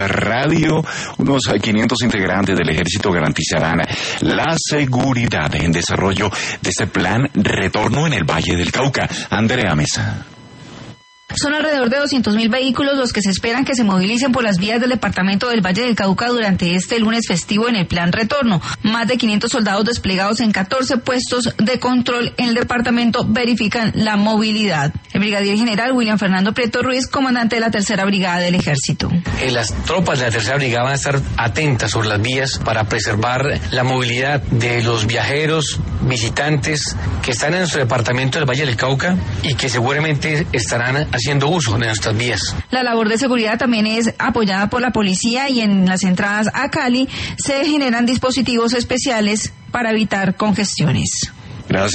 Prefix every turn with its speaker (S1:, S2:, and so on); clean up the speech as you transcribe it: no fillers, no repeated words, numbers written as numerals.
S1: Radio, unos 500 integrantes del ejército garantizarán la seguridad en desarrollo de este plan Retorno en el Valle del Cauca. Andrea Mesa.
S2: Son alrededor de 200.000 vehículos los que se esperan que se movilicen por las vías del departamento del Valle del Cauca durante este lunes festivo en el plan Retorno. Más de 500 soldados desplegados en 14 puestos de control en el departamento verifican la movilidad. El brigadier general William Fernando Prieto Ruiz, comandante de la Tercera Brigada del Ejército.
S3: Las tropas de la Tercera Brigada van a estar atentas sobre las vías para preservar la movilidad de los viajeros, visitantes que están en nuestro departamento del Valle del Cauca y que seguramente estarán haciendo uso de nuestras vías.
S2: La labor de seguridad también es apoyada por la policía y en las entradas a Cali se generan dispositivos especiales para evitar congestiones.
S1: Gracias.